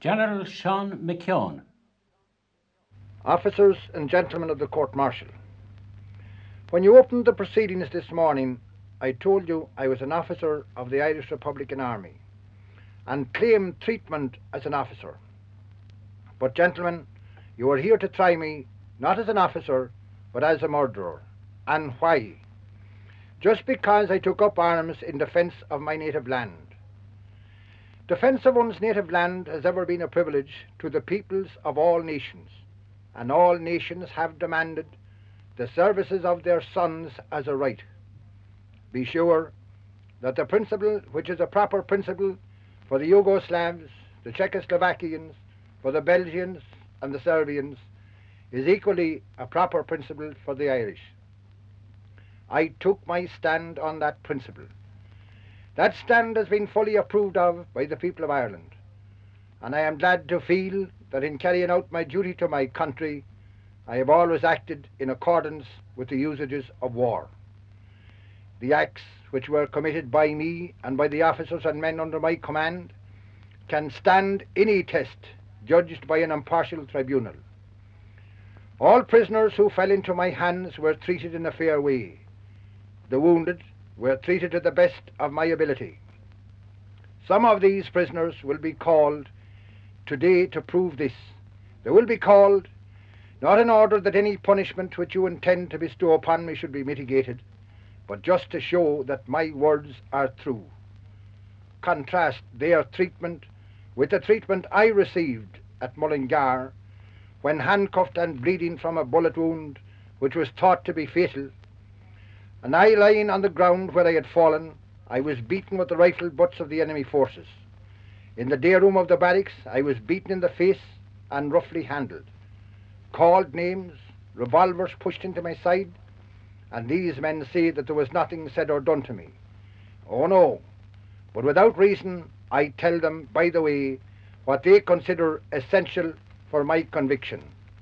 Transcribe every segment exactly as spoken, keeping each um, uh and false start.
General Sean McKeown. Officers and gentlemen of the court-martial, when you opened the proceedings this morning, I told you I was an officer of the Irish Republican Army and claimed treatment as an officer. But gentlemen, you are here to try me not as an officer but as a murderer. And why? Just because I took up arms in defence of my native land. Defence of one's native land has ever been a privilege to the peoples of all nations, and all nations have demanded the services of their sons as a right. Be sure that the principle, which is a proper principle for the Yugoslavs, the Czechoslovakians, for the Belgians and the Serbians, is equally a proper principle for the Irish. I took my stand on that principle. That stand has been fully approved of by the people of Ireland, and I am glad to feel that in carrying out my duty to my country, I have always acted in accordance with the usages of war. The acts which were committed by me and by the officers and men under my command can stand any test judged by an impartial tribunal. All prisoners who fell into my hands were treated in a fair way. The wounded were treated to the best of my ability. Some of these prisoners will be called today to prove this. They will be called not in order that any punishment which you intend to bestow upon me should be mitigated, but just to show that my words are true. Contrast their treatment with the treatment I received at Mullingar when handcuffed and bleeding from a bullet wound which was thought to be fatal. And I lying on the ground where I had fallen, I was beaten with the rifle butts of the enemy forces. In the day room of the barracks, I was beaten in the face and roughly handled. Called names, revolvers pushed into my side, and these men say that there was nothing said or done to me. Oh no, but without reason I tell them, by the way, what they consider essential for my conviction.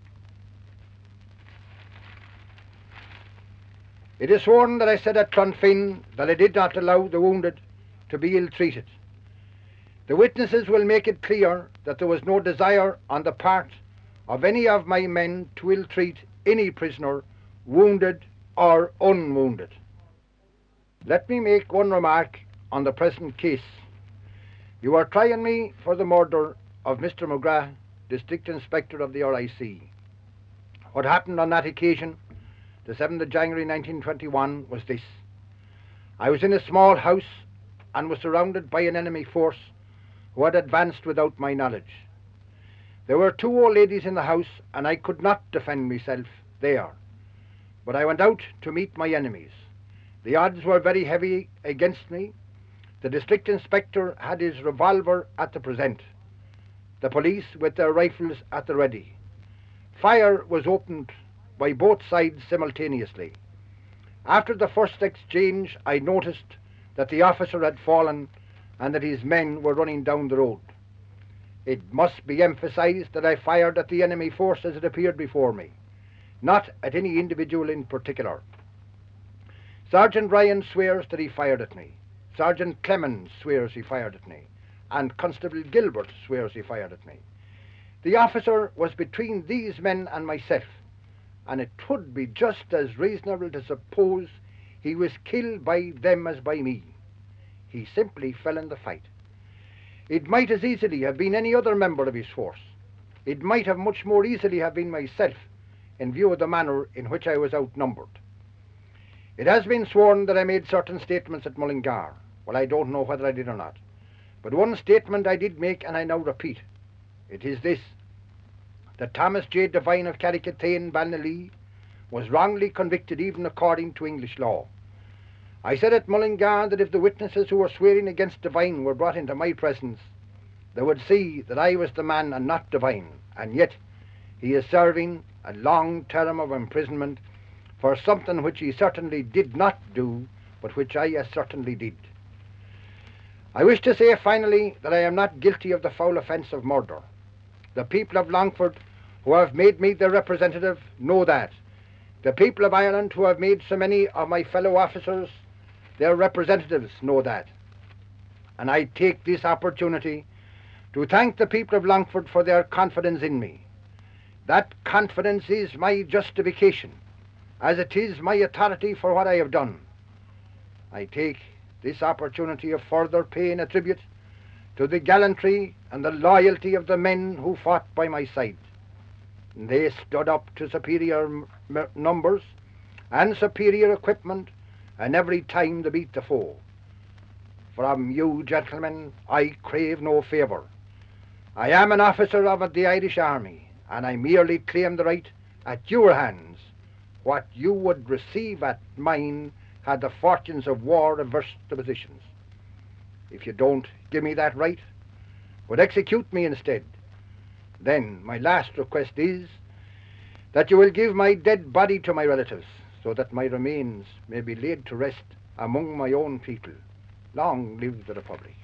It is sworn that I said at Clonfin that I did not allow the wounded to be ill-treated. The witnesses will make it clear that there was no desire on the part of any of my men to ill-treat any prisoner, wounded or unwounded. Let me make one remark on the present case. You are trying me for the murder of Mister McGrath, District Inspector of the R I C. What happened on that occasion, the seventh of January nineteen twenty-one, was this. I was in a small house and was surrounded by an enemy force who had advanced without my knowledge. There were two old ladies in the house, and I could not defend myself there, but I went out to meet my enemies. The odds were very heavy against me. The district inspector had his revolver at the present, the police with their rifles at the ready. Fire was opened by both sides simultaneously. After the first exchange, I noticed that the officer had fallen and that his men were running down the road. It must be emphasized that I fired at the enemy force as it appeared before me, not at any individual in particular. Sergeant Ryan swears that he fired at me. Sergeant Clemens swears he fired at me. And Constable Gilbert swears he fired at me. The officer was between these men and myself, and it would be just as reasonable to suppose he was killed by them as by me. He simply fell in the fight. It might as easily have been any other member of his force. It might have much more easily have been myself, in view of the manner in which I was outnumbered. It has been sworn that I made certain statements at Mullingar. Well, I don't know whether I did or not. But one statement I did make, and I now repeat. It is this, that Thomas J. Devine of Carrickatane, Balnalee, was wrongly convicted even according to English law. I said at Mullingar that if the witnesses who were swearing against Devine were brought into my presence, they would see that I was the man and not Devine, and yet he is serving a long term of imprisonment for something which he certainly did not do, but which I as certainly did. I wish to say finally that I am not guilty of the foul offence of murder. The people of Longford, who have made me their representative, know that. The people of Ireland, who have made so many of my fellow officers their representatives, know that. And I take this opportunity to thank the people of Longford for their confidence in me. That confidence is my justification, as it is my authority for what I have done. I take this opportunity of further paying a tribute to the gallantry and the loyalty of the men who fought by my side. They stood up to superior m- numbers and superior equipment, and every time to beat the foe. From you, gentlemen, I crave no favour. I am an officer of the Irish Army, and I merely claim the right at your hands what you would receive at mine had the fortunes of war reversed the positions. If you don't give me that right, but execute me instead, then my last request is that you will give my dead body to my relatives, so that my remains may be laid to rest among my own people. Long live the Republic.